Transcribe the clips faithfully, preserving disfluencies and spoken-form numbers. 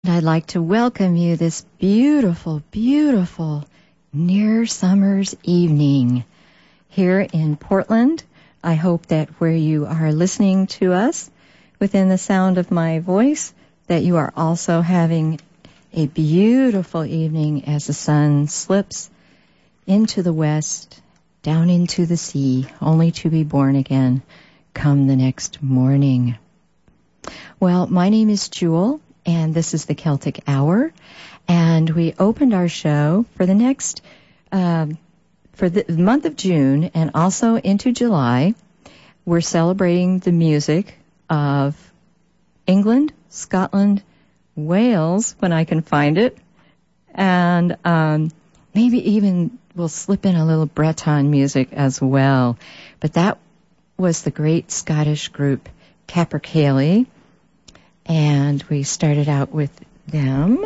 I'd like to welcome you this beautiful, beautiful near summer's evening here in Portland. I hope that where you are listening to us within the sound of my voice, that you are also having a beautiful evening as the sun slips into the west, down into the sea, only to be born again come the next morning. Well, my name is Jewel, and this is the Celtic Hour, and we opened our show for the next, um, for the month of June and also into July. We're celebrating the music of England, Scotland, Wales, when I can find it, and um, maybe even we'll slip in a little Breton music as well. But that was the great Scottish group Capercaillie, and we started out with them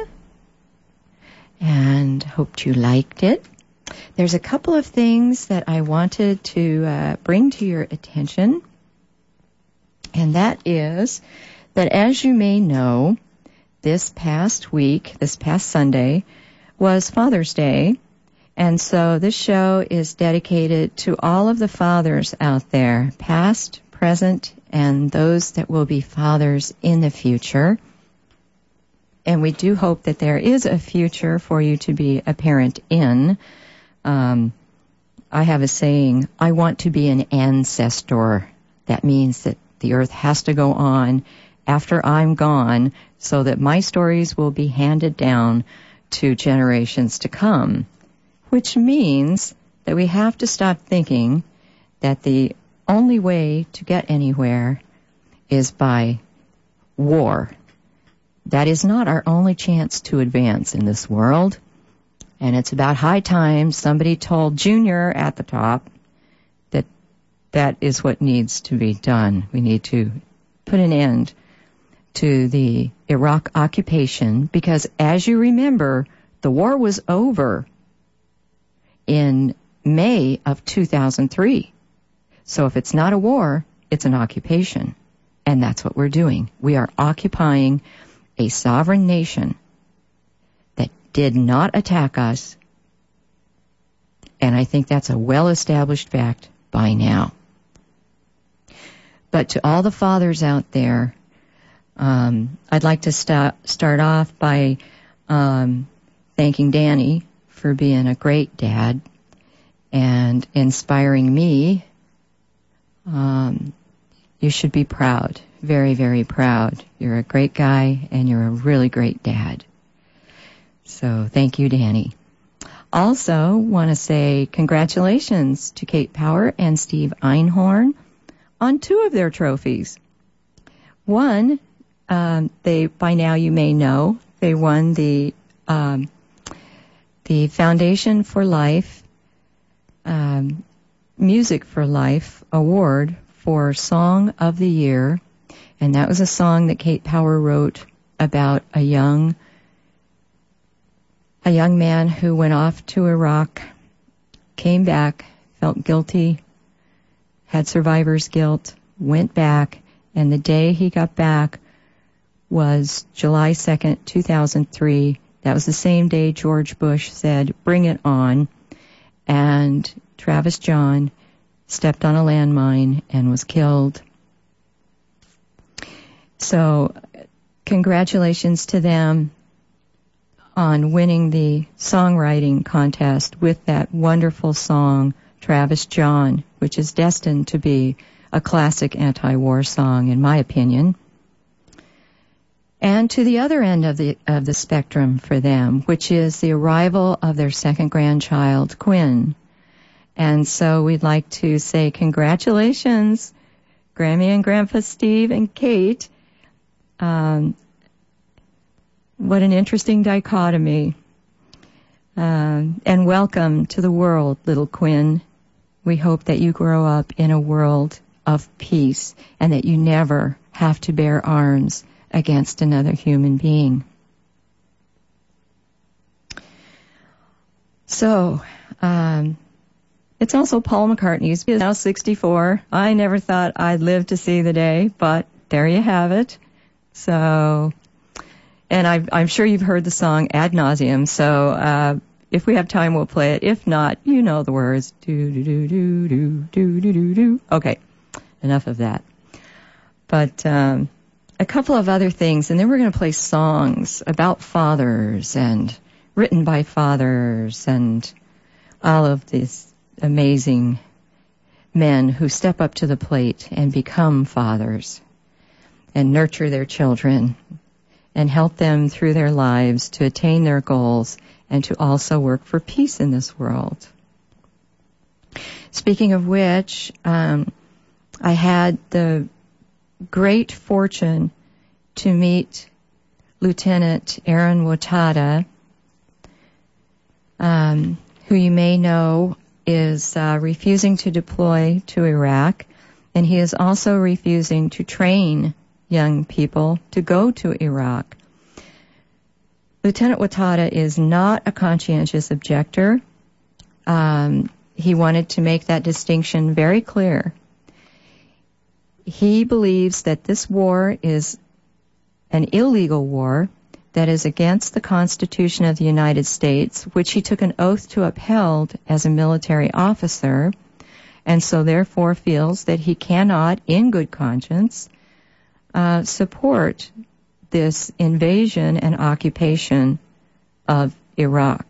and hoped you liked it. There's a couple of things that I wanted to uh, bring to your attention, and that is that, as you may know, this past week, this past Sunday, was Father's Day, and so this show is dedicated to all of the fathers out there, past, present, and those that will be fathers in the future. And we do hope that there is a future for you to be a parent in. Um, I have a saying, I want to be an ancestor. That means that the earth has to go on after I'm gone so that my stories will be handed down to generations to come, which means that we have to stop thinking that the only way to get anywhere is by war. That is not our only chance to advance in this world. And it's about high time somebody told Junior at the top that that is what needs to be done. We need to put an end to the Iraq occupation, because as you remember, the war was over in May of two thousand three. So if it's not a war, it's an occupation. And that's what we're doing. We are occupying a sovereign nation that did not attack us. And I think that's a well-established fact by now. But to all the fathers out there, um, I'd like to st- start off by um, thanking Danny for being a great dad and inspiring me. Um, you should be proud, very, very proud. You're a great guy, and you're a really great dad. So thank you, Danny. Also want to say congratulations to Kate Power and Steve Einhorn on two of their trophies. One, um, they by now you may know, they won the um, the Foundation for Life um, Music for Life Award for Song of the Year, and that was a song that Kate Power wrote about a young a young man who went off to Iraq, came back, felt guilty, had survivor's guilt, went back, and the day he got back was July second, two thousand three. That was the same day George Bush said, "Bring it on," and Travis John stepped on a landmine and was killed. So congratulations to them on winning the songwriting contest with that wonderful song, Travis John, which is destined to be a classic anti-war song, in my opinion. And to the other end of the of the spectrum for them, which is the arrival of their second grandchild, Quinn. And so we'd like to say congratulations, Grammy and Grandpa Steve and Kate. Um, what an interesting dichotomy. Um, and welcome to the world, little Quinn. We hope that you grow up in a world of peace and that you never have to bear arms against another human being. So, um, it's also Paul McCartney's. He's now sixty-four. I never thought I'd live to see the day, but there you have it. So And I, I'm sure you've heard the song ad nauseum, so uh, if we have time, we'll play it. If not, you know the words. Do, do, do, do, do, do, do, do, do. Okay, enough of that. But um, a couple of other things, and then we're going to play songs about fathers and written by fathers and all of these amazing men who step up to the plate and become fathers and nurture their children and help them through their lives to attain their goals and to also work for peace in this world. Speaking of which, um, I had the great fortune to meet Lieutenant Aaron Watada, um, who you may know is uh, refusing to deploy to Iraq, and he is also refusing to train young people to go to Iraq. Lieutenant Watada is not a conscientious objector. Um, he wanted to make that distinction very clear. He believes that this war is an illegal war that is against the Constitution of the United States, which he took an oath to uphold as a military officer, and so therefore feels that he cannot, in good conscience, uh, support this invasion and occupation of Iraq.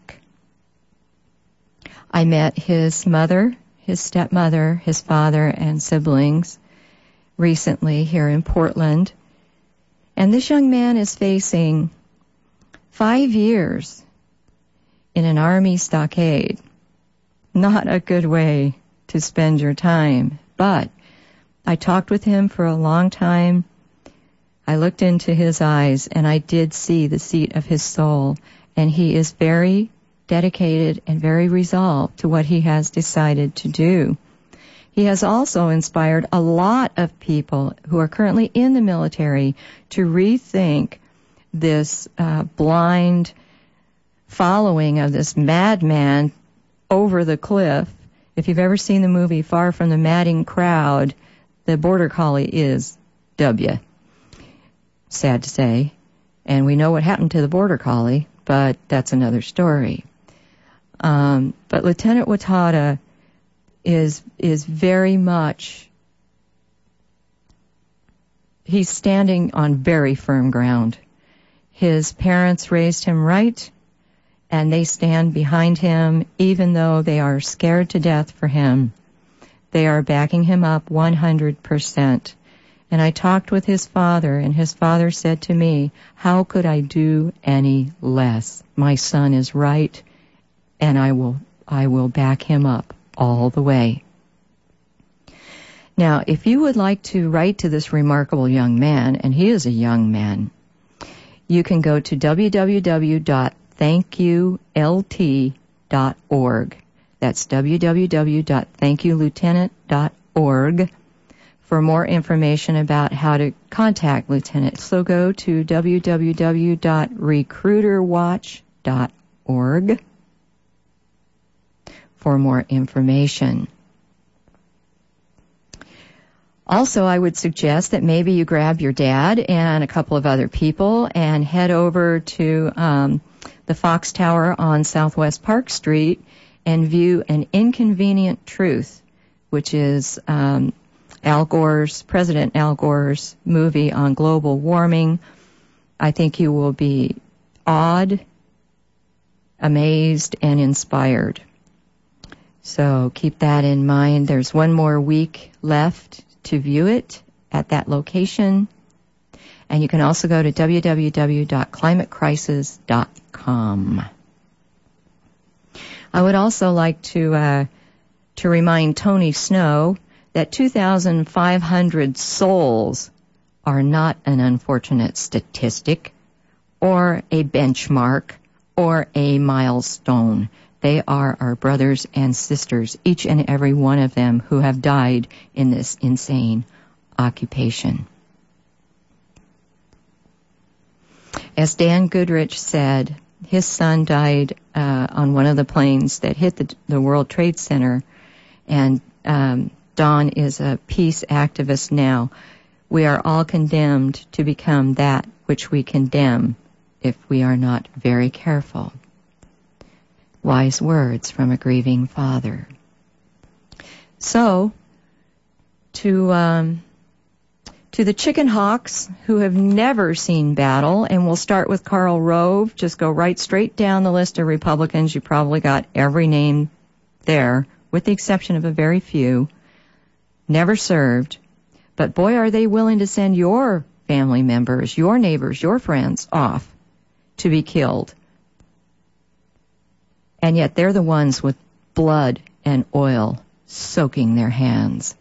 I met his mother, his stepmother, his father, and siblings recently here in Portland, and this young man is facing five years in an Army stockade. Not a good way to spend your time, but I talked with him for a long time. I looked into his eyes, and I did see the seat of his soul, and he is very dedicated and very resolved to what he has decided to do. He has also inspired a lot of people who are currently in the military to rethink this uh, blind following of this madman over the cliff. If you've ever seen the movie Far from the Madding Crowd, the Border Collie is W. Sad to say. And we know what happened to the Border Collie, but that's another story. Um, but Lieutenant Watada is is very much, he's standing on very firm ground. His parents raised him right, and they stand behind him even though they are scared to death for him. They are backing him up one hundred percent. And I talked with his father, and his father said to me, how could I do any less? My son is right, and I will I will back him up all the way. Now, if you would like to write to this remarkable young man, and he is a young man, you can go to w w w dot thank you l t dot org. That's w w w dot thank you lieutenant dot org for more information about how to contact Lieutenant. So go to w w w dot recruiter watch dot org for more information. Also, I would suggest that maybe you grab your dad and a couple of other people and head over to um, the Fox Tower on Southwest Park Street and view An Inconvenient Truth, which is um, Al Gore's, President Al Gore's movie on global warming. I think you will be awed, amazed, and inspired. So keep that in mind. There's one more week left to view it at that location. And you can also go to w w w dot climate crisis dot com. I would also like to uh, to remind Tony Snow that two thousand five hundred souls are not an unfortunate statistic or a benchmark or a milestone. They are our brothers and sisters, each and every one of them who have died in this insane occupation. As Dan Goodrich said, his son died uh, on one of the planes that hit the, the World Trade Center, and um, Don is a peace activist now. We are all condemned to become that which we condemn. if we are not very careful. Wise words from a grieving father. So, to um, to the chicken hawks who have never seen battle, and we'll start with Karl Rove, just go right straight down the list of Republicans. You probably got every name there, with the exception of a very few. Never served. But boy, are they willing to send your family members, your neighbors, your friends off to be killed. And yet they're the ones with blood and oil soaking their hands.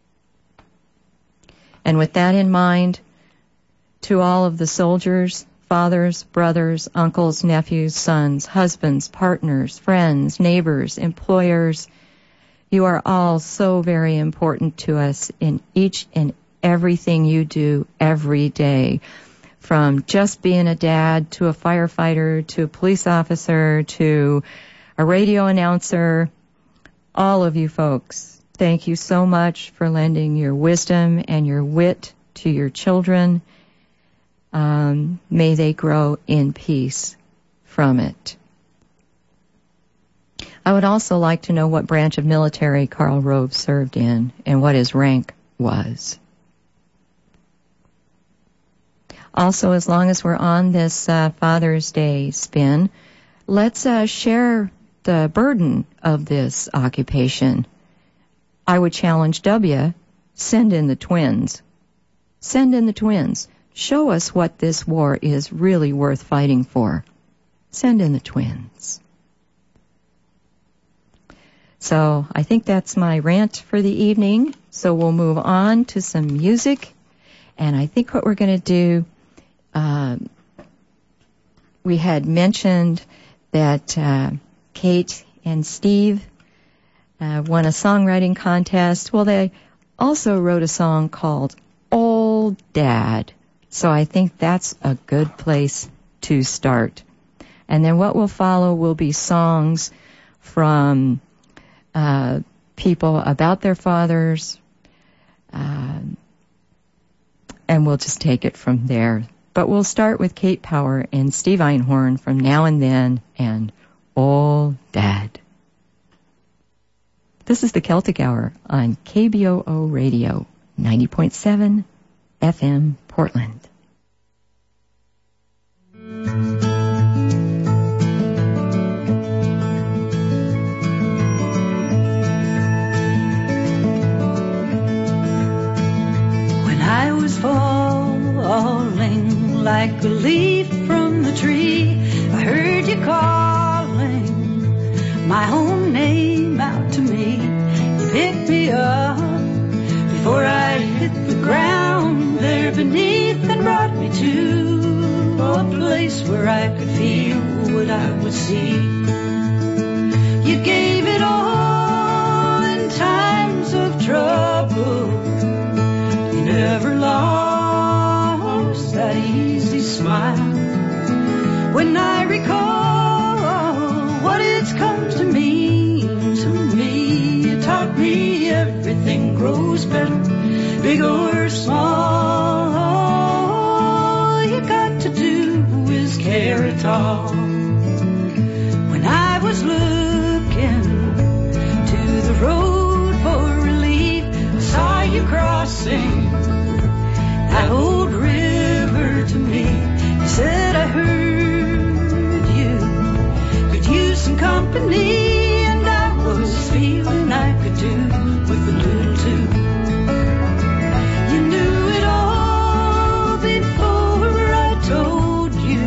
And with that in mind, to all of the soldiers, fathers, brothers, uncles, nephews, sons, husbands, partners, friends, neighbors, employers, you are all so very important to us in each and everything you do every day. From just being a dad to a firefighter to a police officer to a radio announcer, all of you folks, thank you so much for lending your wisdom and your wit to your children. Um, may they grow in peace from it. I would also like to know what branch of military Karl Rove served in and what his rank was. Also, as long as we're on this uh, Father's Day spin, let's uh, share the burden of this occupation. I would challenge W, send in the twins. Send in the twins. Show us what this war is really worth fighting for. Send in the twins. So I think that's my rant for the evening. So we'll move on to some music. And I think what we're going to do, uh, we had mentioned that uh, Kate and Steve uh, won a songwriting contest. Well, they also wrote a song called Old Dad. So I think that's a good place to start. And then what will follow will be songs from uh, people about their fathers, uh, and we'll just take it from there. But we'll start with Kate Power and Steve Einhorn from Now and Then and Old Dad. This is the Celtic Hour on K B O O Radio, ninety point seven F M Portland. When I was falling like a leaf from the tree, I heard you calling my own name out to me. You picked me up before I hit the ground there beneath and brought me to a place where I could feel what I would see. You gave it all in times of trouble. You never lost that easy smile. When I recall what it's come to mean to me, you taught me everything grows better, big or small. All you got to do is care at all. When I was looking to the road for relief, I saw you crossing that old river to me. You said I heard you could use some company, and I was feeling I could do with a little too. You knew it all before I told you.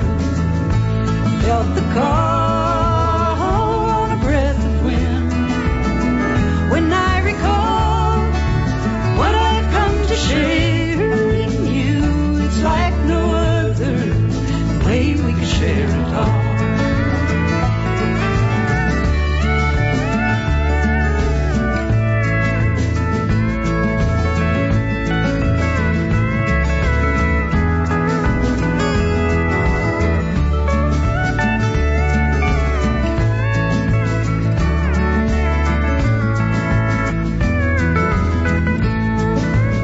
I felt the call on a breath of wind. When I recall what I've come to share in you, it's like no other way we could share it all.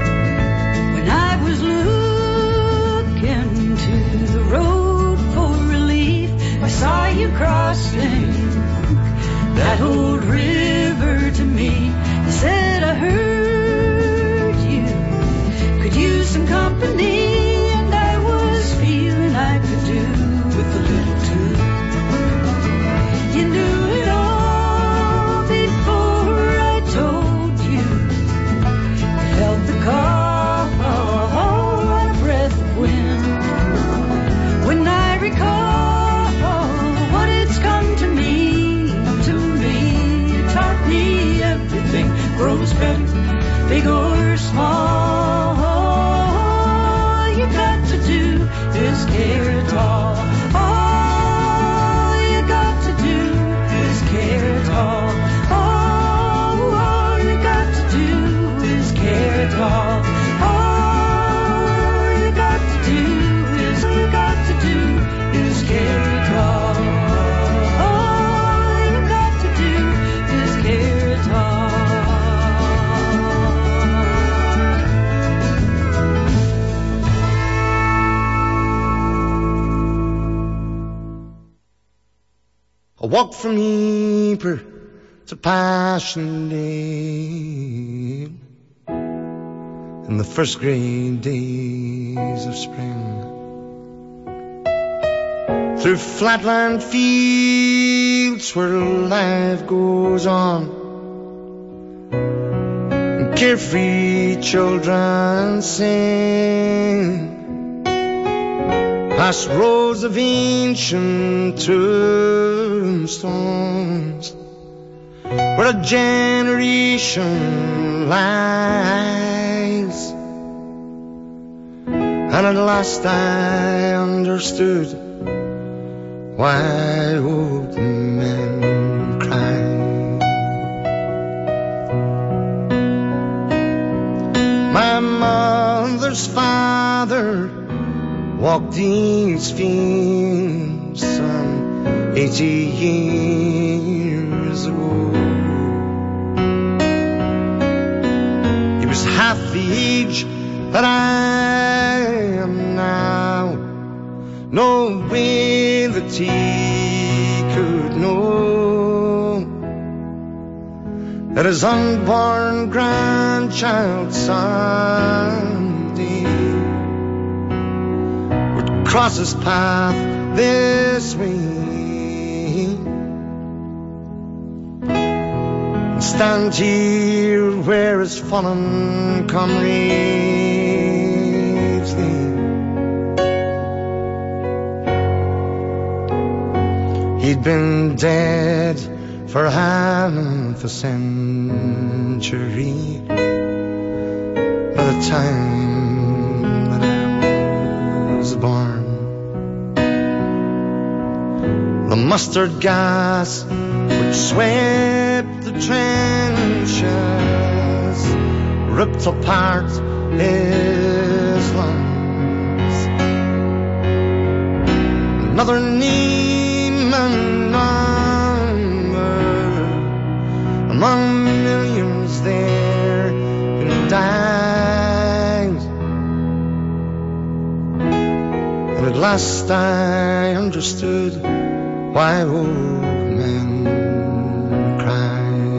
When I was looking to the road for you crossing that old river to me. You said I heard you could use some company, and I was feeling I could do with a little too. You knew it all before I told you. You felt the call on a breath of wind. When I recall what it's come to mean to me, it taught me everything grows better, big or small. All you got to do is care at all. All you got to do is care at all. Oh, all you got to do is care at all. All you got to do is, all you got to do is care at all. All you got to do is care at all. I walked from Ypres to Passchendaele in the first grey days of spring, through flatland fields where life goes on, and carefree children sing, past rows of ancient tombstones where a generation lies. And at last I understood why old men cry. My mother's father walked these fields some eighty years ago. He was half the age that I am now. No way that he could know that his unborn grandchild someday would cross his path this way and stand here where his fallen comrades lay. He'd been dead for half a century by the time that I was born. The mustard gas which swept the trenches ripped apart his lungs. Another name and number among millions there who died. And at last I understood why old men cry.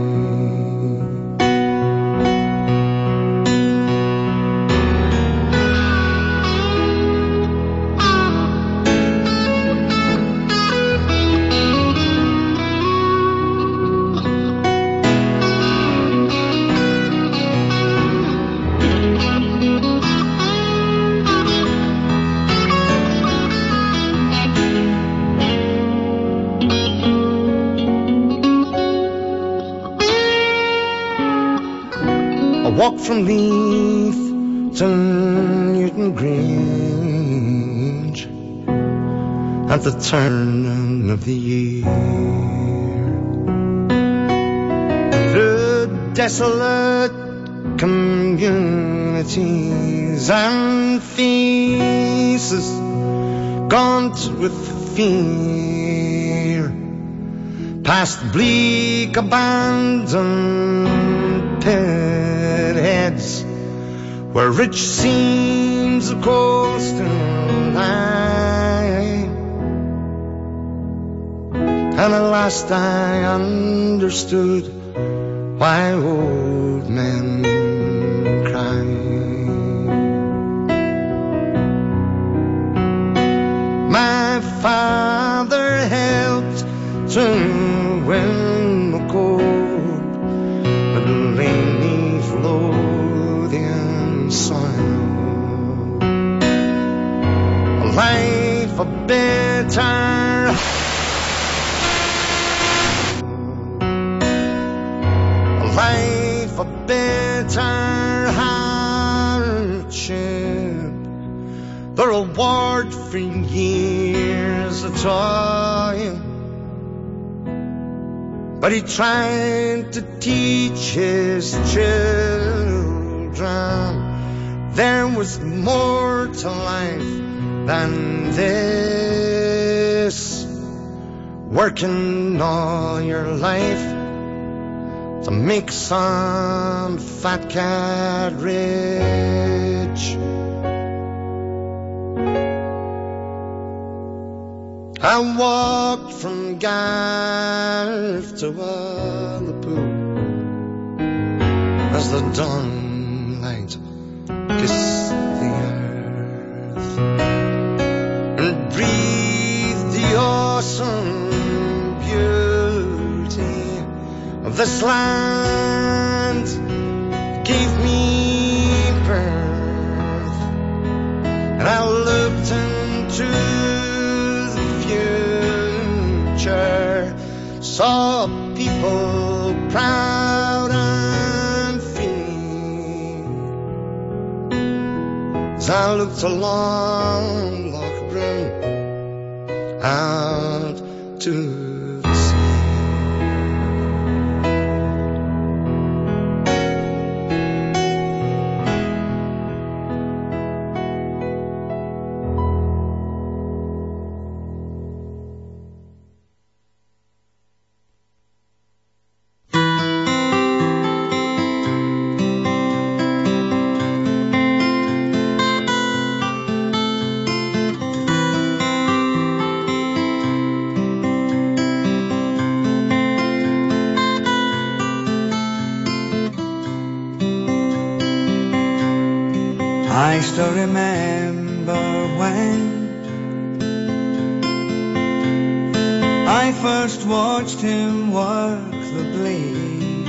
Walked from Leith to Newton Grange at the turn of the year, through desolate communities and faces gaunt with fear, past bleak abandoned pit heads where rich seams of coal still lie. And at last I understood why old men cry. My father helped to win the gold, but beneath Lothian soil, a life of bitter, a life of bitter hardship, the reward for years of toil. But he tried to teach his children there was more to life than this. Working all your life to make some fat cat rich. I walked from Garth to Ullapool as the dawn light kissed the earth and breathed the awesome beauty of this land that gave me birth. And I looked into saw people proud and free as I looked along Loch Broom out to the sea. I still remember when I first watched him work the blade.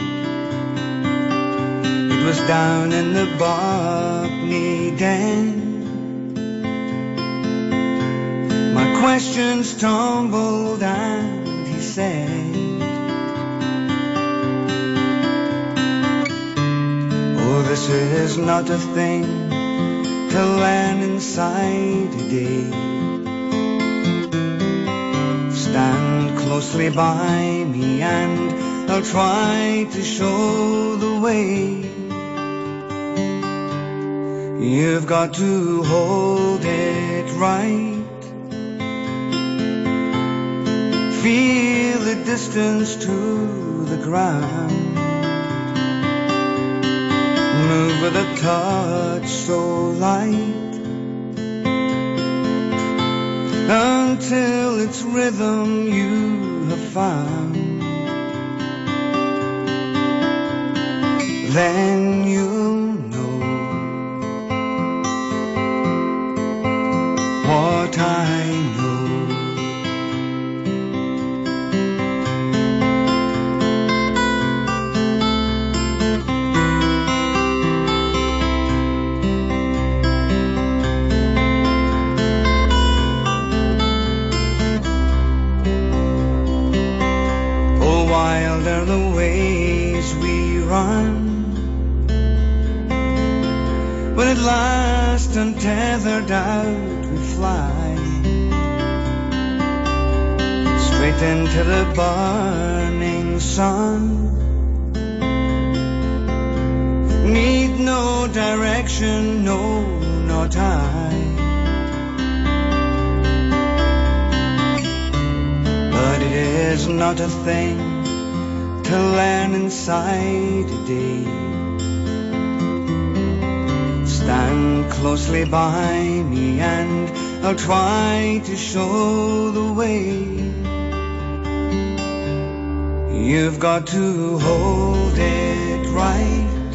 It was down in the Barkney Den. My questions tumbled and he said, oh, this is not a thing to learn inside a day. Stand closely by me and I'll try to show the way. You've got to hold it right. Feel the distance to the ground. Move with a touch so light until its rhythm you have found. Then you'll know what I know. Wild are the ways we run, when at last untethered out we fly, straight into the burning sun. Need no direction, no, not I, but it is not a thing to learn inside a day. Stand closely by me and I'll try to show the way. You've got to hold it right.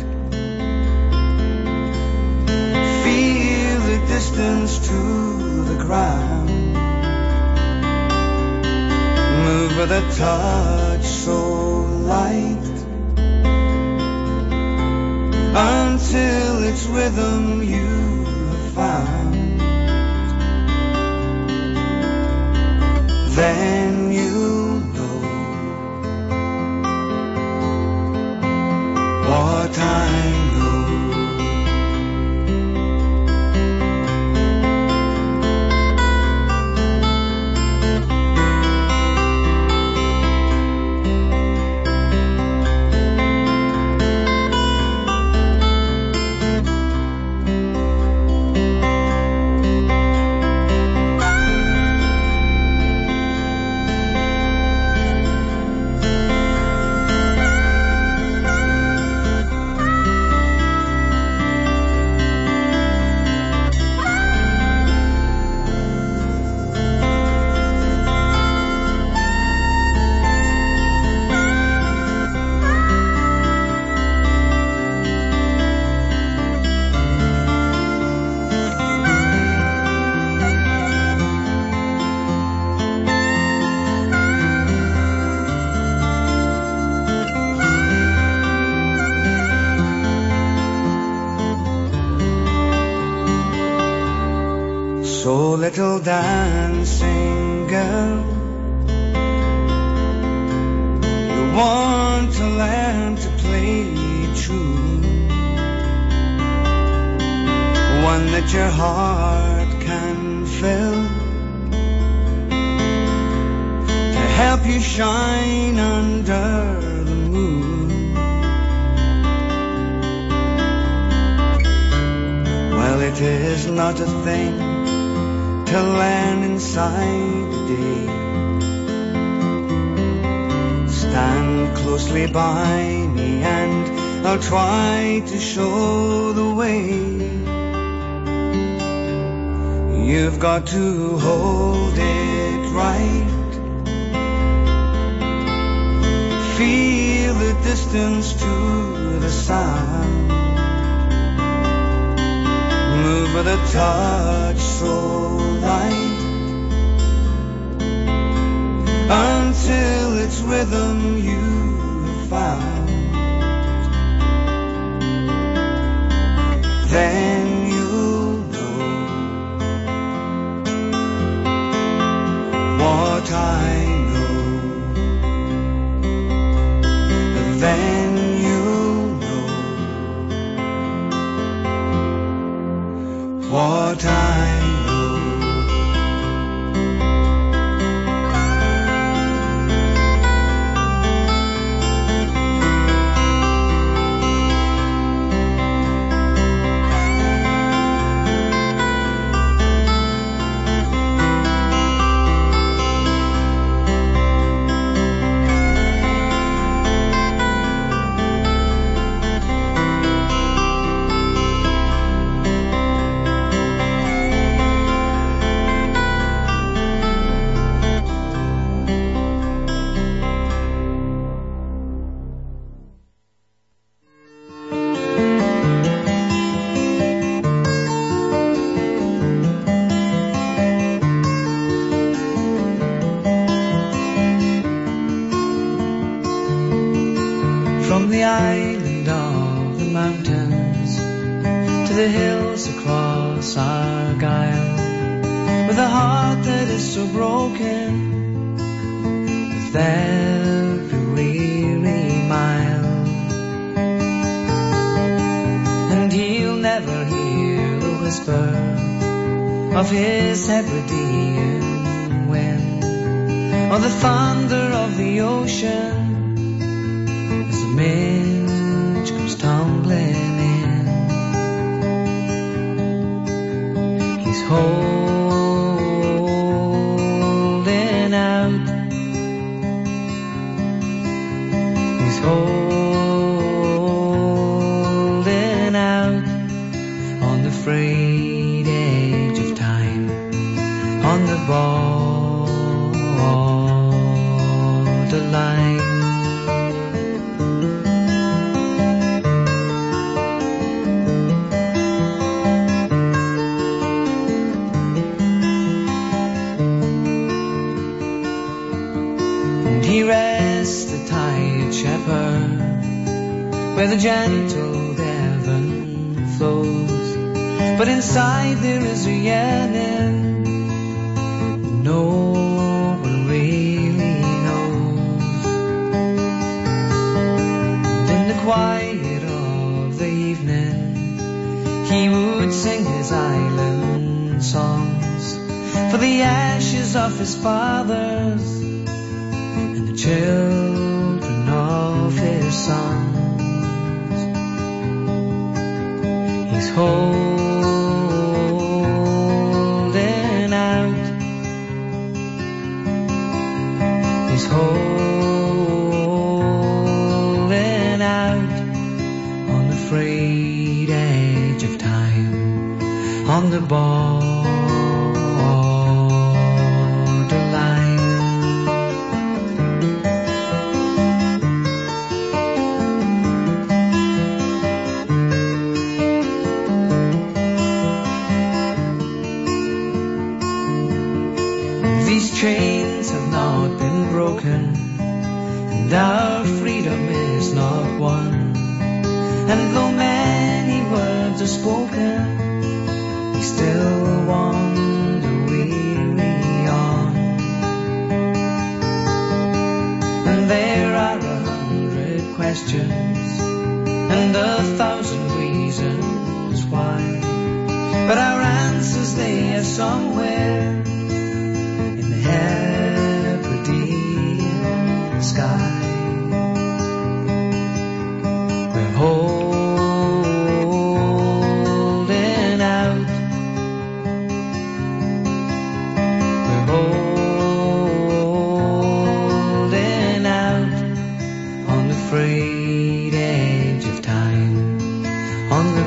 Feel the distance to the ground. Move with a touch so light, until its rhythm you have found. Then you'll know what I know. Little dancing girl, you want to learn to play true, one that your heart can fill, to help you shine under the moon. Well, it is not a thing to learn inside the day. Stand closely by me and I'll try to show the way. You've got to hold it right. Feel the distance to the sound. Move with a touch so light, until its rhythm you have found. Then you'll know what I know. Then you'll know what I know. From the island of the mountains to the hills across Argyle, with a heart that is so broken with every weary mile, and he'll never hear the whisper of his Hebridean wind, or the thunder of the ocean as the midge comes tumbling in. He's holding out, he's holding out on the frayed edge of time, on the borderline. he rests the tired shepherd where the gentle Devon flows. But inside there is a yearning no one really knows. And in the quiet of the evening he would sing his island songs for the ashes of his fathers and the children of his sons. He's holding out, he's holding out on the frayed edge of time, on the borderline. These chains have not been broken, and our freedom is not won. And though many words are spoken, we still wander weary on. And there are a hundred questions and a thousand reasons why, but our answers they are somewhere in the Hebridean sky. We're holding out, we're holding out on the frayed edge of time, on the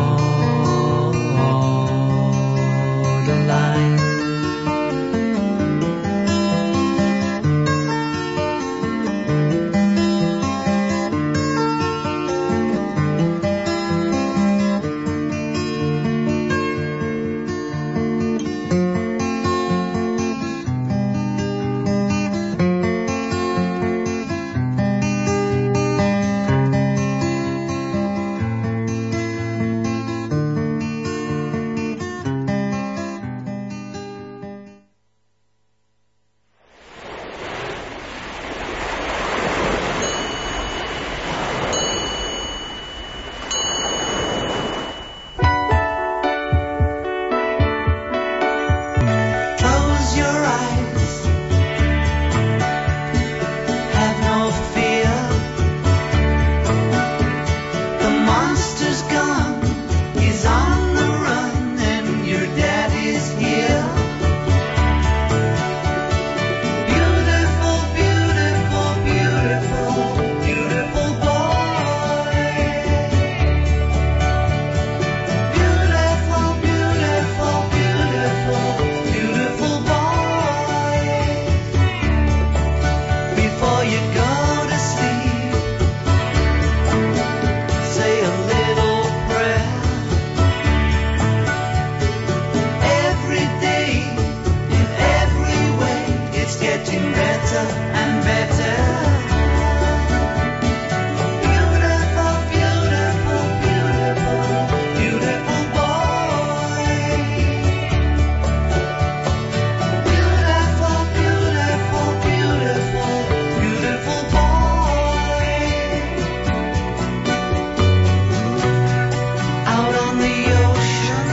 borderline. Close your eyes, have no fear. The monster's gone, he's on the run, and your daddy's here. Beautiful, beautiful, beautiful, beautiful boy. Beautiful, beautiful, beautiful, beautiful boy. Before you go to sleep, say a little prayer. Every day, in every way, it's getting better and better. Beautiful, beautiful, beautiful, beautiful boy. Beautiful, beautiful, beautiful, beautiful boy. Out on the ocean,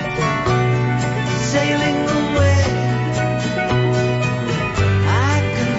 sailing away, I can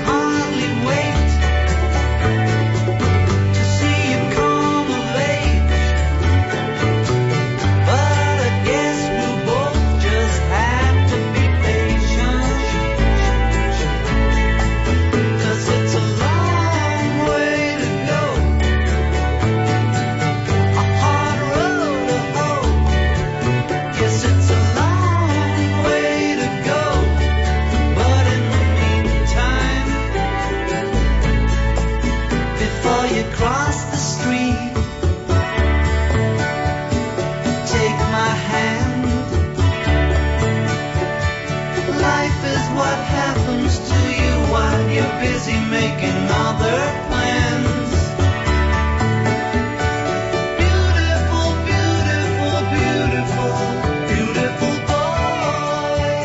busy making other plans. Beautiful, beautiful, beautiful, beautiful boy.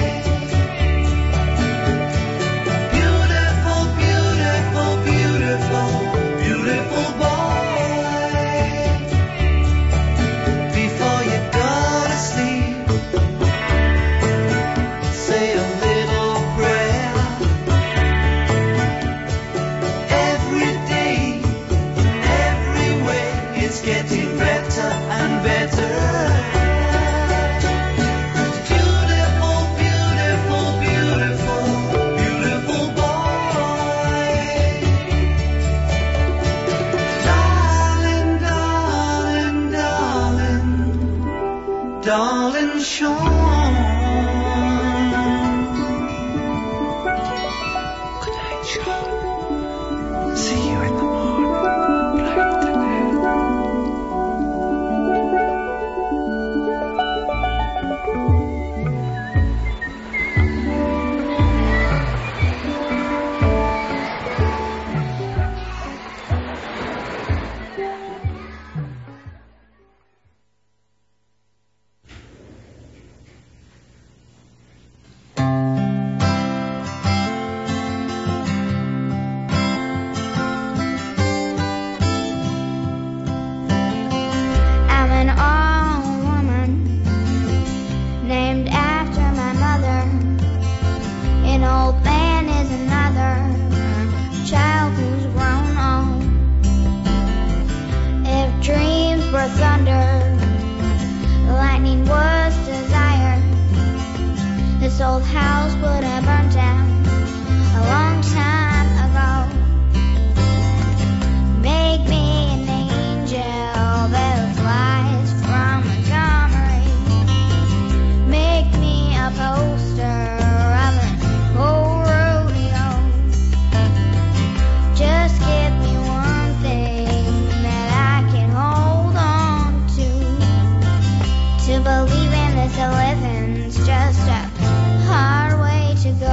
Beautiful, beautiful, beautiful, beautiful boy. Before you go to sleep, say a little prayer. Every day, in every way, it's getting better and better. Beautiful, beautiful, beautiful, beautiful boy. Darling, darling, darling, darling Sean. Good night, Sean. See you in the morning. Bright and I'm an old woman named after my mother. An old man is another child who's grown old. If dreams were thunder, lightning was desire, this old house would have burned down a long time ago. Make me an angel that flies from Montgomery. Make me a poster of an old rodeo. Just give me one thing that I can hold on to. To believe in this living's just a hard way to go.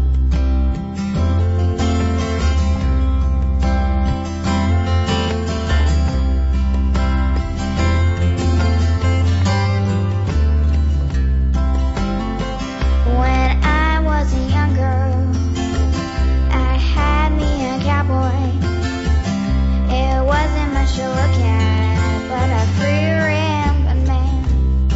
When I was a young girl, I had me a cowboy. It wasn't much to look at, but a free rim man.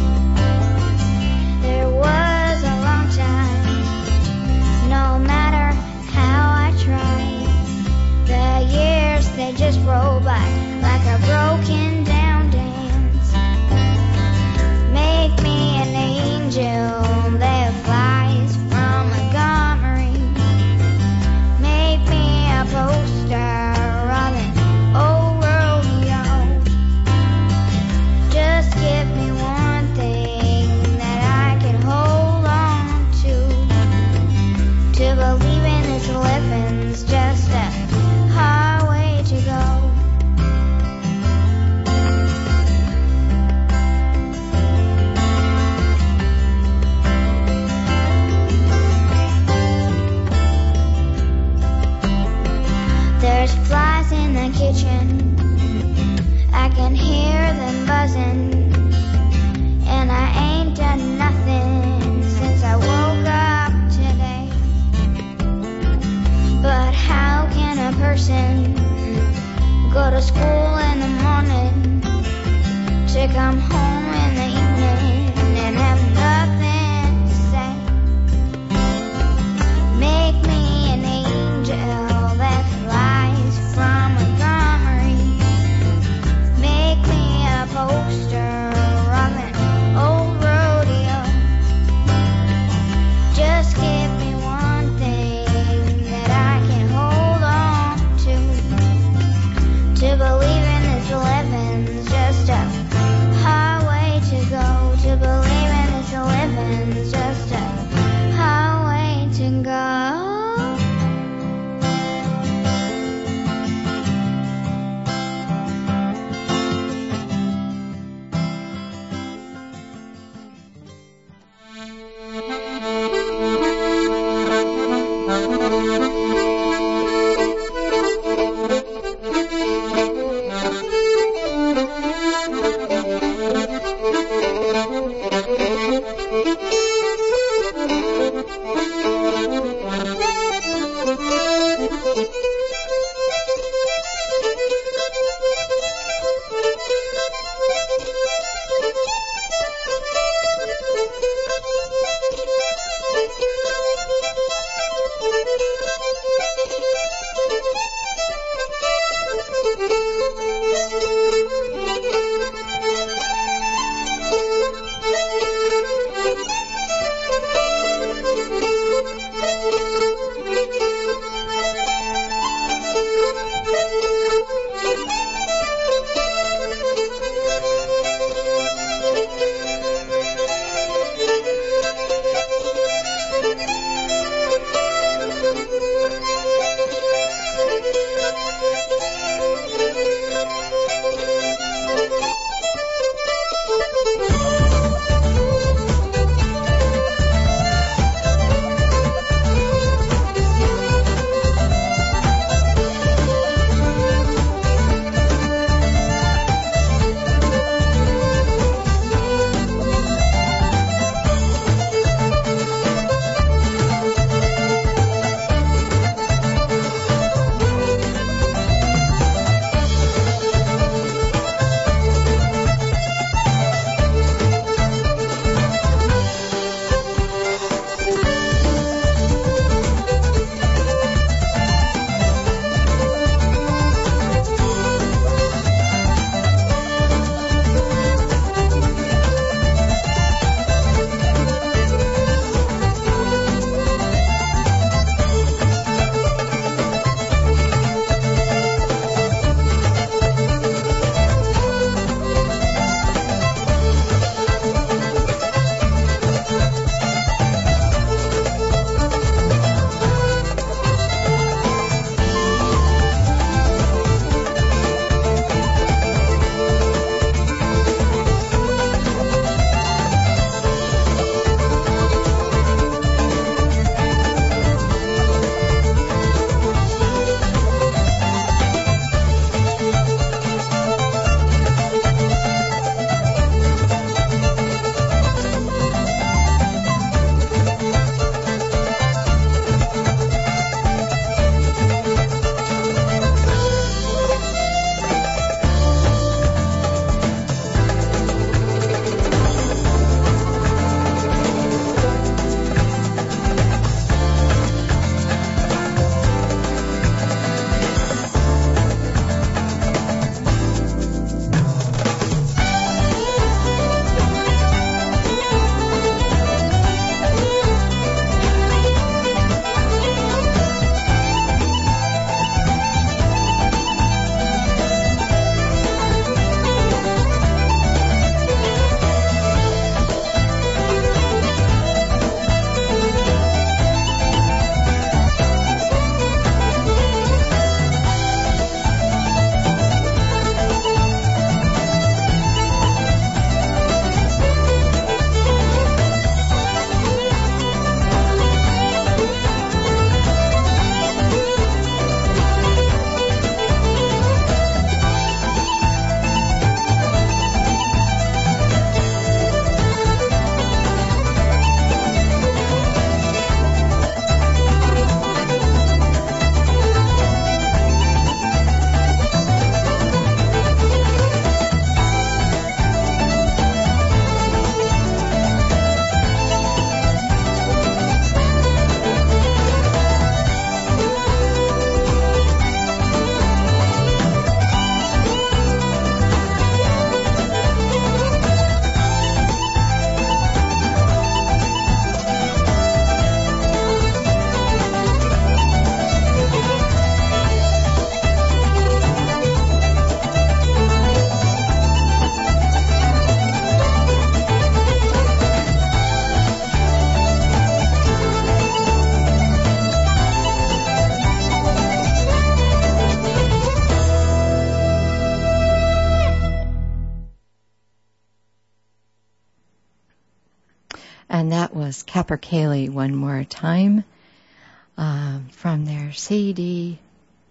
There was a long time, no matter how I tried. The years, they just roll by like a broken down dance. Make me an angel that flies from Montgomery. Make me a poster of an old rodeo. Just give me one thing that I can hold on to. To believe in this living's just a hard way to go. There's flies in the kitchen, I can hear them buzzing, and I ain't done nothing since I woke up today. But how can a person go to school in the morning to come home in the evening and have nothing to say? Make me an angel that flies from Montgomery. Make me a poster of an old rodeo. Just give me one thing that I can hold on to. To believe in this living's just a hard way to go. To believe in this living's just a hard way to go. that was Capercaillie one more time um, from their C D,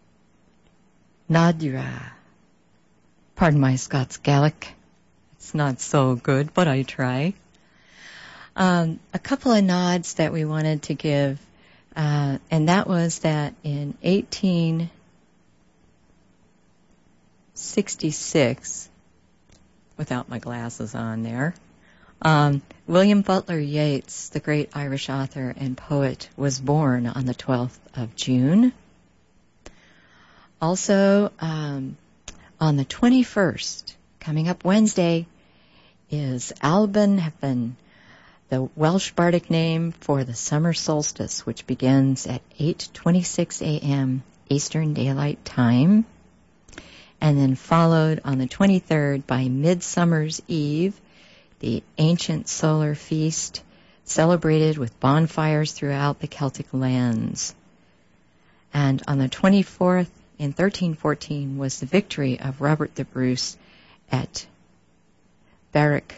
Nadra. Pardon my Scots Gaelic. It's not so good, but I try. Um, a couple of nods that we wanted to give, uh, and that was that in eighteen sixty-six, without my glasses on there, um, William Butler Yeats, the great Irish author and poet, was born on the twelfth of June. Also, um, on the twenty-first, coming up Wednesday, is Alban Hephan, the Welsh bardic name for the summer solstice, which begins at eight twenty-six a.m. Eastern Daylight Time, and then followed on the twenty-third by Midsummer's Eve, the ancient solar feast celebrated with bonfires throughout the Celtic lands. And on the twenty-fourth, in thirteen fourteen, was the victory of Robert the Bruce at Berwick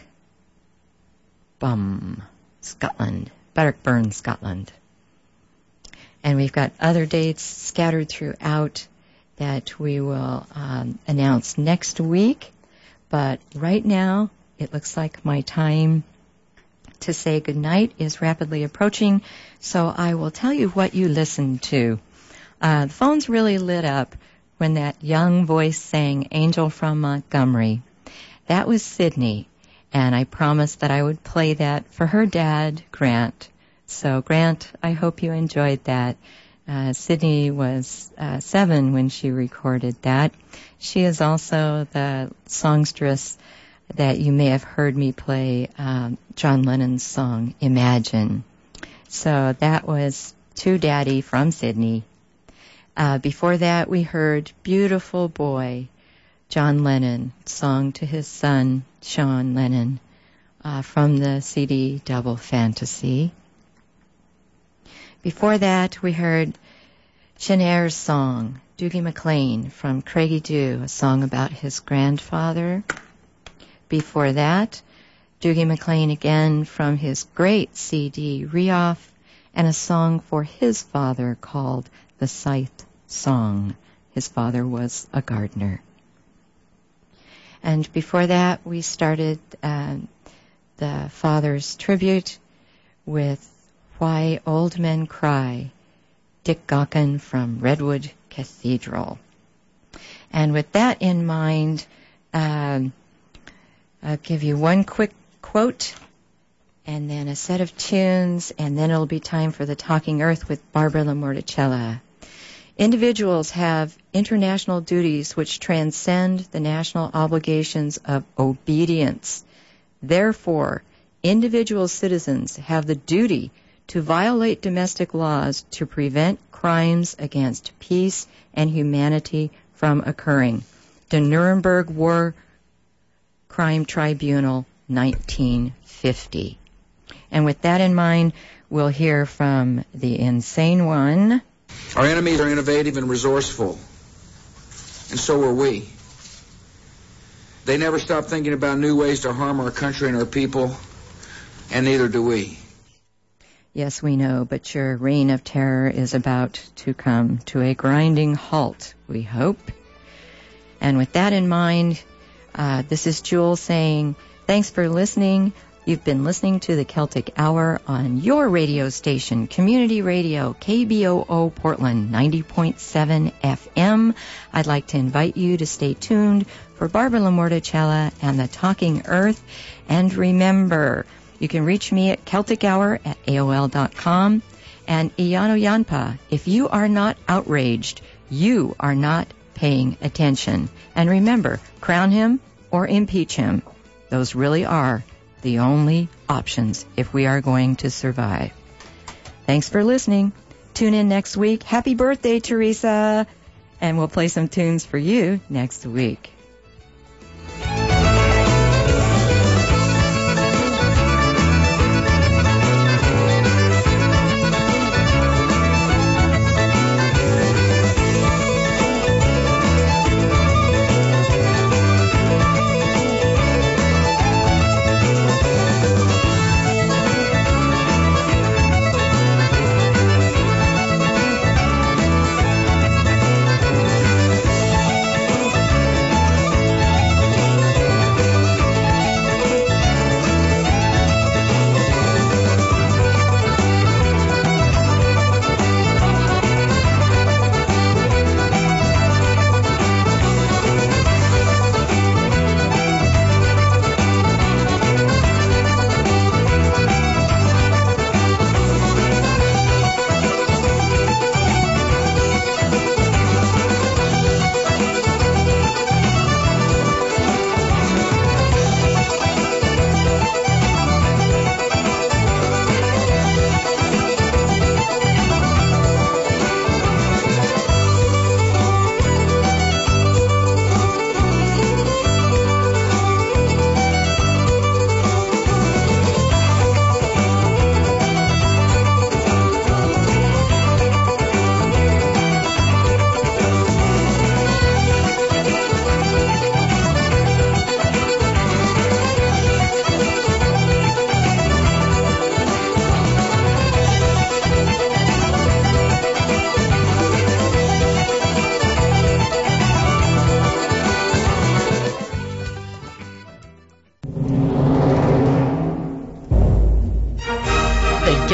Bum, Scotland, Bannockburn, Scotland. And we've got other dates scattered throughout that we will um, announce next week. But right now, it looks like my time to say goodnight is rapidly approaching, so I will tell you what you listened to. Uh, the phones really lit up when that young voice sang Angel from Montgomery. That was Sydney, and I promised that I would play that for her dad, Grant. So, Grant, I hope you enjoyed that. Uh, Sydney was uh, seven when she recorded that. She is also the songstress that you may have heard me play um, John Lennon's song, Imagine. So that was To Daddy from Sydney. Uh, before that, we heard Beautiful Boy, John Lennon, song to his son, Sean Lennon, uh, from the C D Double Fantasy. Before that, we heard Shanair's song, Dougie MacLean, from Craigie Dhu, a song about his grandfather. Before that, Dougie MacLean again from his great C D, Rioff, and a song for his father called The Scythe Song. His father was a gardener. And before that, we started uh, the father's tribute with Why Old Men Cry, Dick Gaughan from Redwood Cathedral. And with that in mind, um, I'll give you one quick quote and then a set of tunes, and then it'll be time for the Talking Earth with Barbara LaMorticella. Individuals have international duties which transcend the national obligations of obedience. Therefore, individual citizens have the duty to violate domestic laws to prevent crimes against peace and humanity from occurring. The Nuremberg War Crime Tribunal, nineteen fifty. And with that in mind, we'll hear from the Insane One. Our enemies are innovative and resourceful, and so are we. They never stop thinking about new ways to harm our country and our people, and neither do we. Yes, we know, but your reign of terror is about to come to a grinding halt, we hope. And with that in mind, uh, this is Jewel saying, thanks for listening. You've been listening to the Celtic Hour on your radio station, Community Radio, K B O O Portland, ninety point seven F M. I'd like to invite you to stay tuned for Barbara LaMorticella and the Talking Earth. And remember, you can reach me at Celtic Hour at A O L dot com. And Iyano Yanpa, if you are not outraged, you are not paying attention. And remember, crown him or impeach him. Those really are the only options if we are going to survive. Thanks for listening. Tune in next week. Happy birthday, Teresa. And we'll play some tunes for you next week.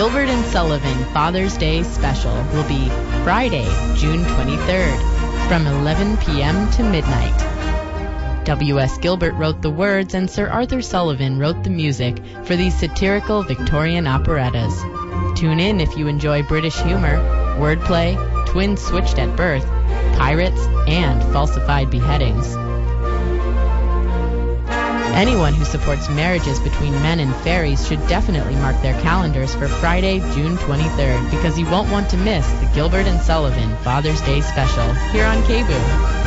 Gilbert and Sullivan Father's Day Special will be Friday, June twenty-third, from eleven p.m. to midnight. W S. Gilbert wrote the words and Sir Arthur Sullivan wrote the music for these satirical Victorian operettas. Tune in if you enjoy British humor, wordplay, twins switched at birth, pirates, and falsified beheadings. Anyone who supports marriages between men and fairies should definitely mark their calendars for Friday, June twenty-third, because you won't want to miss the Gilbert and Sullivan Father's Day Special here on K B O O.